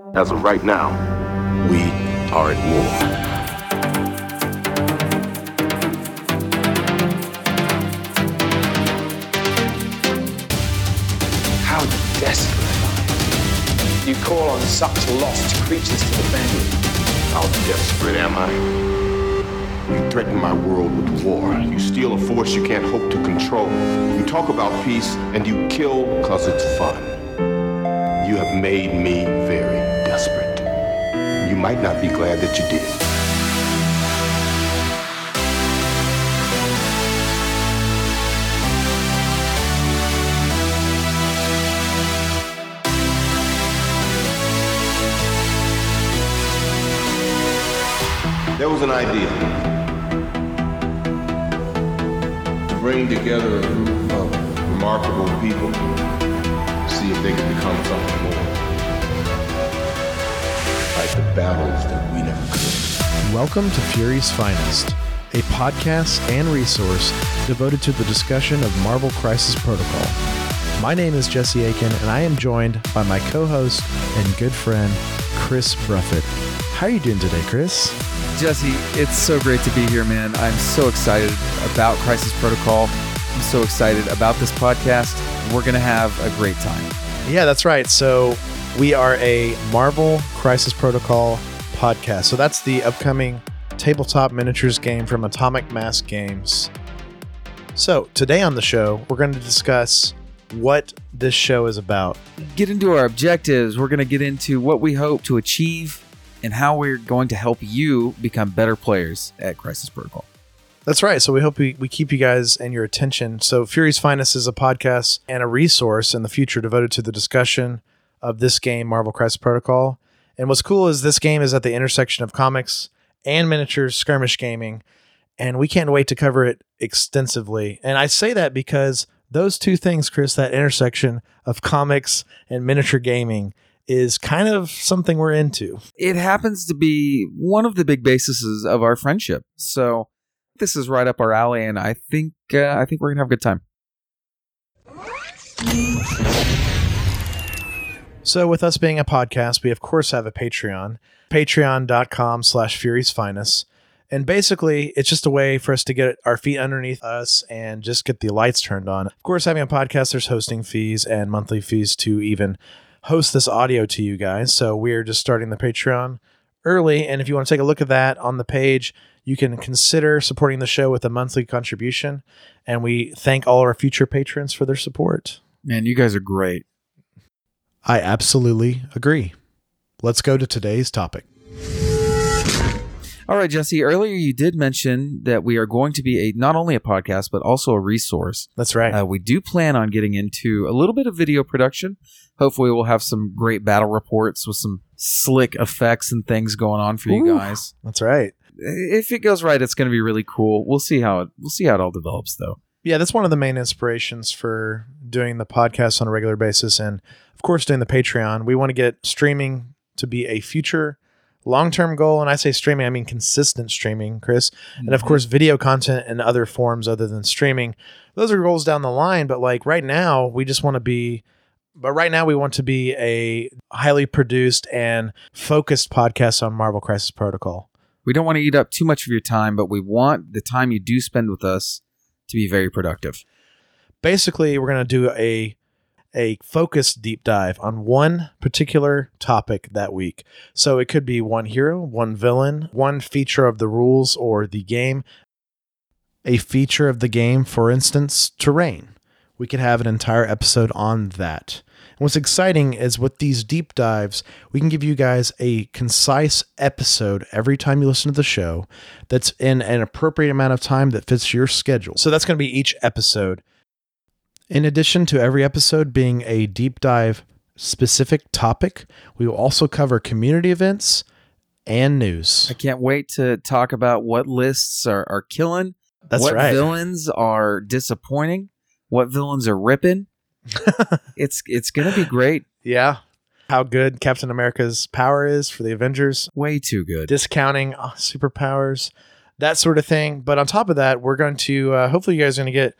As of right now, we are at war. How desperate am I? You call on such lost creatures to defend you. How desperate am I? You threaten my world with war. You steal a force you can't hope to control. You talk about peace and you kill because it's fun. You have made me very desperate. You might not be glad that you did. There was an idea to bring together a group of remarkable people, see if they could become something more. Fight the battles that we never could. Welcome to Fury's Finest, a podcast and resource devoted to the discussion of Marvel Crisis Protocol. My name is Jesse Aiken, and I am joined by my co-host and good friend, Chris Bruffett. How are you doing today, Chris? Jesse, it's so great to be here, man. I'm so excited about Crisis Protocol. I'm so excited about this podcast. We're going to have a great time. Yeah, that's right. So we are a Marvel Crisis Protocol podcast. So that's the upcoming tabletop miniatures game from Atomic Mass Games. So today on the show, we're going to discuss what this show is about. Get into our objectives. We're going to get into what we hope to achieve and how we're going to help you become better players at Crisis Protocol. That's right. So we hope we keep you guys and your attention. So Fury's Finest is a podcast and a resource in the future devoted to the discussion of this game, Marvel Crisis Protocol. And what's cool is this game is at the intersection of comics and miniatures, skirmish gaming, and we can't wait to cover it extensively. And I say that because those two things, Chris, that intersection of comics and miniature gaming is kind of something we're into. It happens to be one of the big bases of our friendship. So this is right up our alley, and I think we're going to have a good time. So with us being a podcast, we of course have a Patreon, patreon.com/FuriesFinest. And basically, it's just a way for us to get our feet underneath us and just get the lights turned on. Of course, having a podcast, there's hosting fees and monthly fees to even host this audio to you guys. So we're just starting the Patreon early. And if you want to take a look at that on the page, you can consider supporting the show with a monthly contribution. And we thank all our future patrons for their support. Man, you guys are great. I absolutely agree. Let's go to today's topic. All right, Jesse, earlier you did mention that we are going to be not only a podcast, but also a resource. That's right. We do plan on getting into a little bit of video production. Hopefully we'll have some great battle reports with some slick effects and things going on for you guys. That's right. If it goes right, it's going to be really cool. We'll see how it all develops, though. Yeah, that's one of the main inspirations for doing the podcast on a regular basis. And of course, doing the Patreon, we want to get streaming to be a future long-term goal. And I say streaming, I mean consistent streaming, Chris. Mm-hmm. And of course, video content and other forms other than streaming. Those are goals down the line. But like right now, we want to be a highly produced and focused podcast on Marvel Crisis Protocol. We don't want to eat up too much of your time, but we want the time you do spend with us to be very productive. Basically, we're going to do a focused deep dive on one particular topic that week. So it could be one hero, one villain, one feature of the rules or the game. A feature of the game, for instance, terrain. We could have an entire episode on that. And what's exciting is with these deep dives, we can give you guys a concise episode every time you listen to the show that's in an appropriate amount of time that fits your schedule. So that's going to be each episode. In addition to every episode being a deep dive specific topic, we will also cover community events and news. I can't wait to talk about what lists are killing. That's what right. What villains are disappointing. What villains are ripping. It's going to be great. Yeah. How good Captain America's power is for the Avengers. Way too good. Discounting superpowers, that sort of thing. But on top of that, we're going to, hopefully you guys are going to get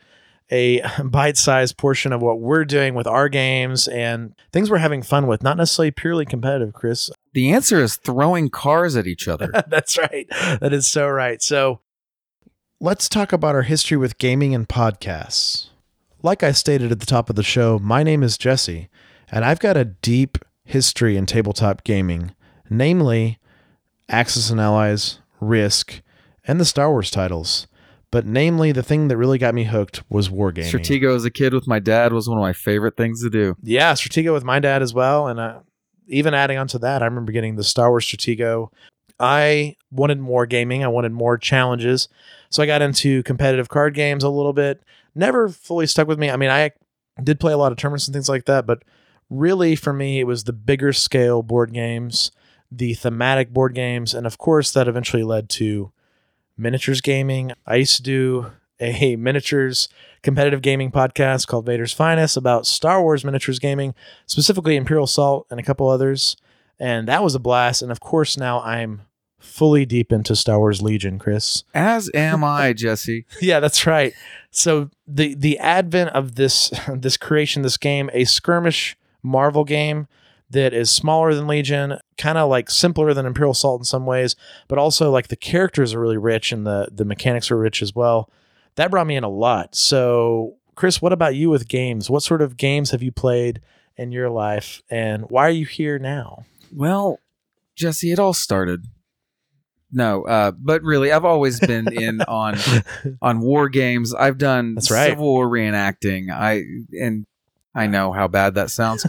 a bite-sized portion of what we're doing with our games and things we're having fun with, not necessarily purely competitive, Chris. The answer is throwing cars at each other. That's right. That is so right. So let's talk about our history with gaming and podcasts. Like I stated at the top of the show, my name is Jesse, and I've got a deep history in tabletop gaming, namely Axis and Allies, Risk, and the Star Wars titles. But namely, the thing that really got me hooked was wargaming. Stratego as a kid with my dad was one of my favorite things to do. Yeah, Stratego with my dad as well. And even adding on to that, I remember getting the Star Wars Stratego. I wanted more gaming. I wanted more challenges. So I got into competitive card games a little bit. Never fully stuck with me. I mean, I did play a lot of tournaments and things like that, but really for me, it was the bigger scale board games, the thematic board games, and of course, that eventually led to miniatures gaming. I used to do a miniatures competitive gaming podcast called Vader's Finest about Star Wars miniatures gaming, specifically Imperial Assault and a couple others. And that was a blast. And of course, now I'm fully deep into Star Wars Legion, Chris. As am I, Jesse. Yeah, that's right. So the advent of this creation, this game, a skirmish Marvel game that is smaller than Legion, kind of like simpler than Imperial Assault in some ways, but also like the characters are really rich and the mechanics are rich as well. That brought me in a lot. So, Chris, what about you with games? What sort of games have you played in your life, and why are you here now? Well, Jesse, it all started. No, but really, I've always been in on war games. I've done That's right. Civil War reenacting. I know how bad that sounds.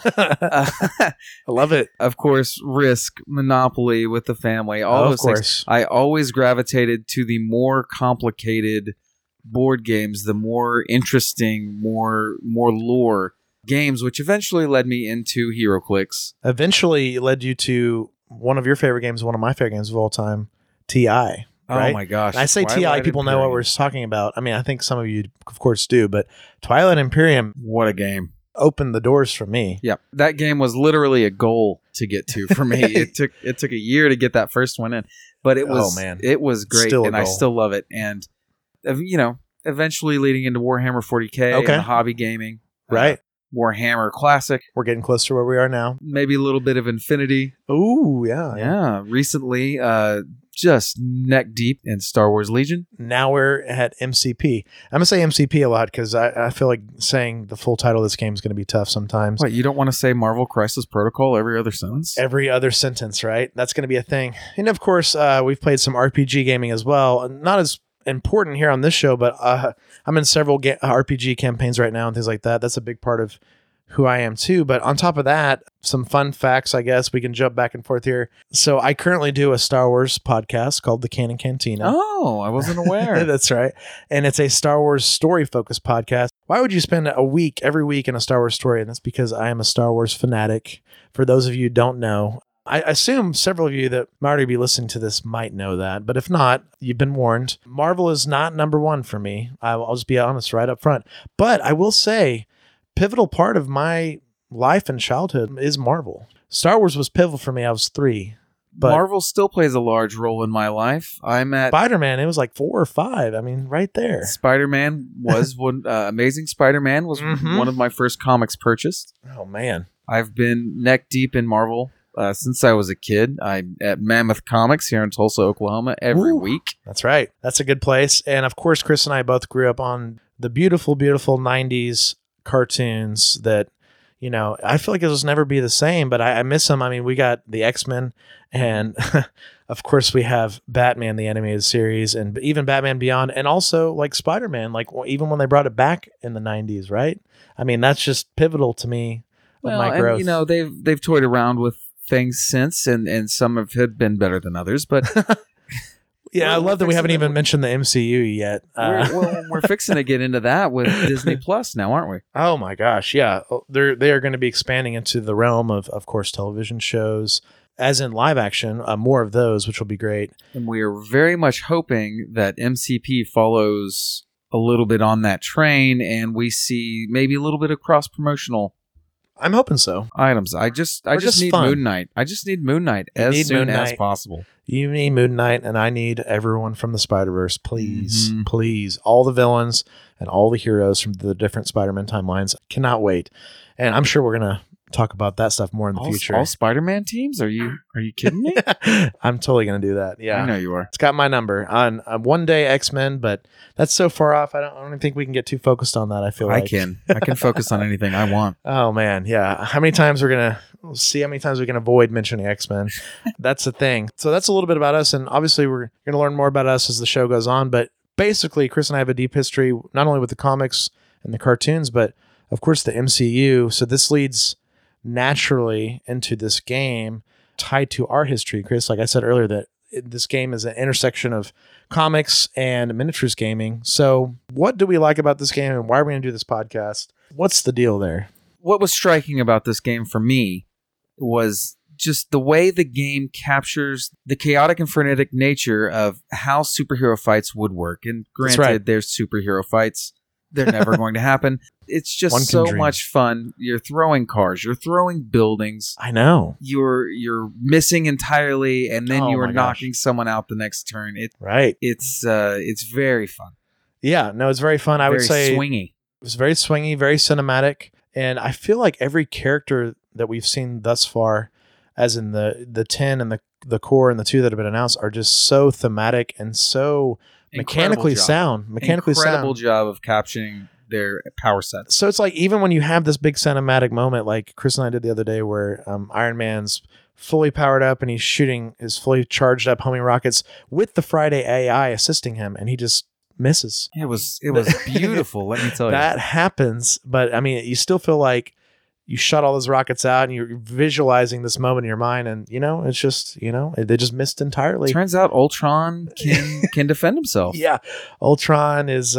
I love it. Of course, Risk, Monopoly with the family, all those things. I always gravitated to the more complicated board games, the more interesting, more lore games, which eventually led me into HeroClix. Eventually led you to one of your favorite games, one of my favorite games of all time, TI. Right? Oh my gosh. And I say Twilight TI, people know what Imperium. we're talking about. I mean, I think some of you, of course, do, but Twilight Imperium What a game. opened the doors for me. Yeah, that game was literally a goal to get to for me. It took a year to get that first one in, but it was it was great, Still a and I goal. still love it. And eventually leading into Warhammer 40K Okay. and hobby gaming, Right. Warhammer Classic, We're getting close to where we are now. maybe a little bit of Infinity. Ooh, yeah. Yeah, recently, just neck deep in Star Wars Legion. Now we're at MCP. I'm going to say MCP a lot because I feel like saying the full title of this game is going to be tough sometimes. What, you don't want to say Marvel Crisis Protocol every other sentence? Every other sentence, right? That's going to be a thing. And of course, we've played some RPG gaming as well. Not as important here on this show, but I'm in several RPG campaigns right now and things like that. That's a big part of who I am too. But on top of that, some fun facts, I guess we can jump back and forth here. So I currently do a Star Wars podcast called The Canon Cantina. Oh, I wasn't aware. That's right. And it's a Star Wars story focused podcast. Why would you spend every week in a Star Wars story? And that's because I am a Star Wars fanatic. For those of you who don't know, I assume several of you that might already be listening to this might know that, but if not, you've been warned. Marvel is not number one for me. I'll just be honest right up front. But I will say, pivotal part of my life and childhood is Marvel. Star Wars was pivotal for me. I was 3. But Marvel still plays a large role in my life. I'm at Spider-Man, it was like 4 or 5. I mean, right there. Spider-Man was one. Amazing Spider-Man was Mhm. one of my first comics purchased. Oh, man. I've been neck deep in Marvel since I was a kid. I'm at Mammoth Comics here in Tulsa, Oklahoma, every Ooh. week. That's right. That's a good place. And of course, Chris and I both grew up on the beautiful, beautiful 90s cartoons that, I feel like it will never be the same, but I miss them. I mean, we got the X-Men and of course we have Batman, the animated series, and even Batman Beyond, and also like Spider-Man, like even when they brought it back in the 90s, right? I mean, that's just pivotal to me of my growth. And, they've toyed around with things since, and some have been better than others, but Yeah, I love that we haven't even mentioned the MCU yet. we're fixing to get into that with Disney Plus now, aren't we? Oh my gosh, yeah. They are going to be expanding into the realm of course, television shows, as in live action, more of those, which will be great. And we are very much hoping that MCP follows a little bit on that train, and we see maybe a little bit of cross-promotional I'm hoping so. items. I just need fun. Moon Knight. I just need Moon Knight as soon as possible. You need Moon Knight, and I need everyone from the Spider-Verse. Please, please. All the villains and all the heroes from the different Spider-Man timelines. Cannot wait. And I'm sure we're going to talk about that stuff more in the future. All Spider-Man teams? Are you kidding me? I'm totally going to do that. Yeah. I know you are. It's got my number on one day X-Men, but that's so far off. I don't think we can get too focused on that. I feel like I can focus on anything I want. Oh man. Yeah. How many times we'll see how many times we can avoid mentioning X-Men. That's the thing. So that's a little bit about us. And obviously we're going to learn more about us as the show goes on. But basically Chris and I have a deep history, not only with the comics and the cartoons, but of course the MCU. So this leads naturally into this game tied to our history, Chris. Like I said earlier, that this game is an intersection of comics and miniatures gaming. So what do we like about this game, and why are we going to do this podcast? What's the deal there? What was striking about this game for me was just the way the game captures the chaotic and frenetic nature of how superhero fights would work. And granted, there's superhero fights. They're never going to happen. It's just so much fun. You're throwing cars. You're throwing buildings. I know. You're missing entirely, and then you are knocking someone out the next turn. It's very fun. Yeah, no, it's very fun. I would say swingy. It was very swingy, very cinematic, and I feel like every character that we've seen thus far, as in the 10 and the core and the 2 that have been announced, are just so thematic and so mechanically sound. Incredible job of capturing their power sets. So it's like, even when you have this big cinematic moment like Chris and I did the other day, where Iron Man's fully powered up and he's shooting his fully charged up homing rockets with the Friday AI assisting him, and he just misses. It was beautiful. Let me tell you, that happens. But I mean, you still feel like you shot all those rockets out and you're visualizing this moment in your mind, and it's just, they just missed entirely. Turns out Ultron can defend himself. Yeah. Ultron is,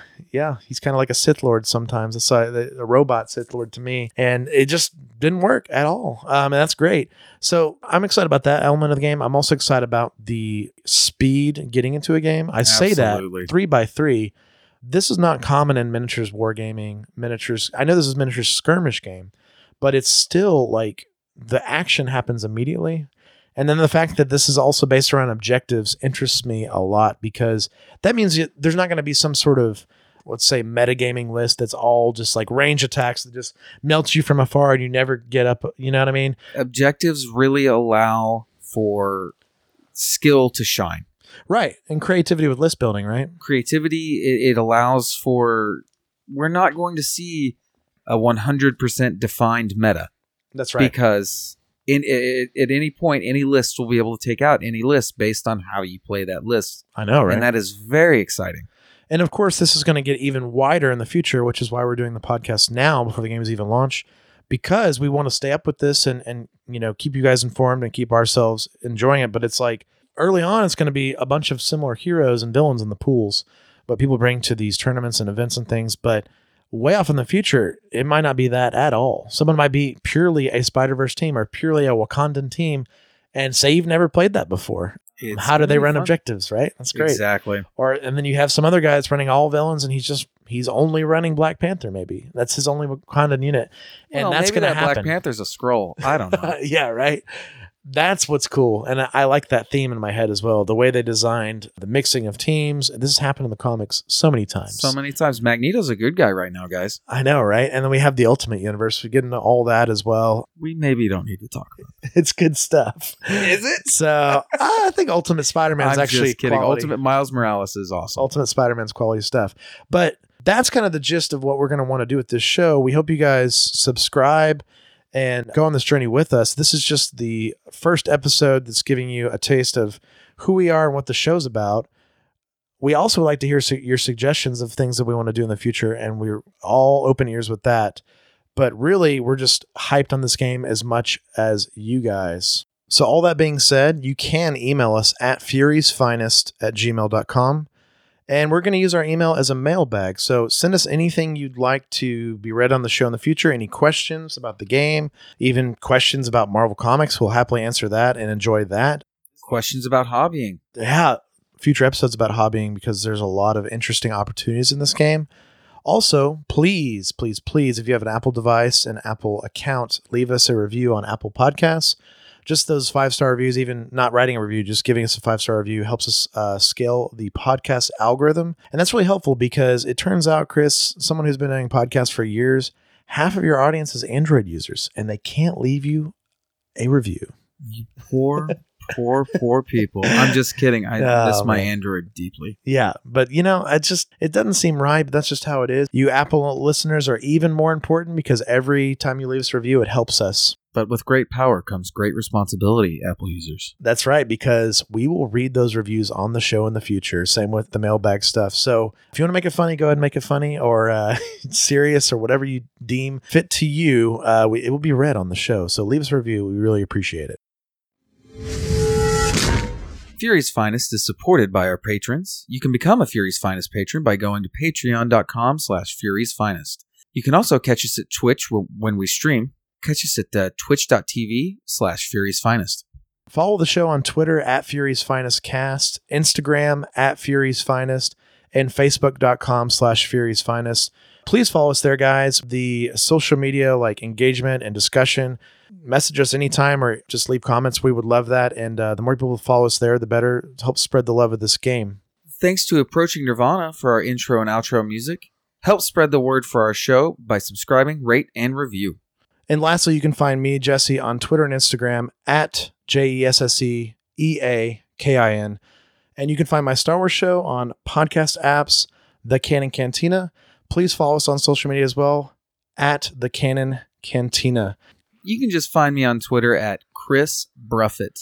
he's kind of like a Sith Lord sometimes. It's a robot Sith Lord to me, and it just didn't work at all. And that's great. So I'm excited about that element of the game. I'm also excited about the speed getting into a game. I say that 3x3. This is not common in miniatures wargaming. I know this is miniatures skirmish game, but it's still like the action happens immediately. And then the fact that this is also based around objectives interests me a lot, because that means there's not going to be some sort of, let's say, metagaming list that's all just like range attacks that just melts you from afar and you never get up. You know what I mean? Objectives really allow for skill to shine. Right. And creativity with list building, right? Creativity, it allows for... We're not going to see a 100% defined meta. That's right. Because at any point, any list will be able to take out any list based on how you play that list. I know, right? And that is very exciting. And of course, this is going to get even wider in the future, which is why we're doing the podcast now before the game is even launched, because we want to stay up with this and keep you guys informed and keep ourselves enjoying it. But it's like, early on, it's going to be a bunch of similar heroes and villains in the pools, but people bring to these tournaments and events and things. But way off in the future, it might not be that at all. Someone might be purely a Spider-Verse team or purely a Wakandan team and say you've never played that before. How do they run objectives, right? That's great. Exactly. And then you have some other guy that's running all villains, and he's only running Black Panther, maybe. That's his only Wakandan unit. And that's going to happen. Black Panther's a Skrull. I don't know. Yeah, right. That's what's cool. And I like that theme in my head as well. The way they designed the mixing of teams. This has happened in the comics so many times. Magneto's a good guy right now, guys. I know, right? And then we have the Ultimate Universe. We get into all that as well. We maybe don't need to talk about it. It's good stuff. Is it? So I think Ultimate Spider-Man is actually just kidding. Quality. Ultimate Miles Morales is awesome. Ultimate Spider-Man's quality stuff. But that's kind of the gist of what we're going to want to do with this show. We hope you guys subscribe and go on this journey with us. This is just the first episode that's giving you a taste of who we are and what the show's about. We also like to hear your suggestions of things that we want to do in the future, and we're all open ears with that. But really, we're just hyped on this game as much as you guys. So all that being said, you can email us at furiesfinest@gmail.com. And we're going to use our email as a mailbag. So send us anything you'd like to be read on the show in the future. Any questions about the game, even questions about Marvel Comics. We'll happily answer that and enjoy that. Questions about hobbying. Yeah, future episodes about hobbying, because there's a lot of interesting opportunities in this game. Also, please, please, please, if you have an Apple device, an Apple account, leave us a review on Apple Podcasts. Just those 5-star reviews, even not writing a review, just giving us a 5-star review helps us scale the podcast algorithm. And that's really helpful because it turns out, Chris, someone who's been doing podcasts for years, half of your audience is Android users, and they can't leave you a review. You poor people. I'm just kidding. I miss my Android deeply. Yeah, but it doesn't seem right, but that's just how it is. You Apple listeners are even more important because every time you leave us a review, it helps us. But with great power comes great responsibility, Apple users. That's right, because we will read those reviews on the show in the future. Same with the mailbag stuff. So if you want to make it funny, go ahead and make it funny or serious or whatever you deem fit to you. It will be read on the show. So leave us a review. We really appreciate it. Fury's Finest is supported by our patrons. You can become a Fury's Finest patron by going to patreon.com/Fury's Finest. You can also catch us at Twitch when we stream. Catch us at twitch.tv/Fury's Finest. Follow the show on Twitter at Fury's Finest Cast, Instagram at Fury's Finest, and Facebook.com/Fury's Finest. Please follow us there, guys. The social media like engagement and discussion, message us anytime or just leave comments. We would love that. And the more people follow us there, the better to help spread the love of this game. Thanks to Approaching Nirvana for our intro and outro music. Help spread the word for our show by subscribing, rate, and review. And lastly, you can find me, Jesse, on Twitter and Instagram at JESSEEAKIN. And you can find my Star Wars show on podcast apps, The Canon Cantina. Please follow us on social media as well, at The Canon Cantina. You can just find me on Twitter at Chris Bruffett,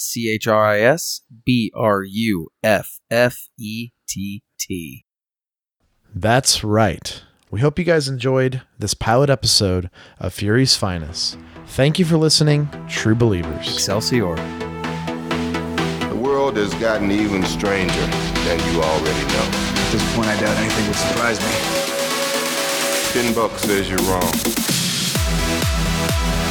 ChrisBruffett. That's right. We hope you guys enjoyed this pilot episode of Fury's Finest. Thank you for listening, true believers. Excelsior. The world has gotten even stranger than you already know. At this point, I doubt anything would surprise me. $10 says you're wrong.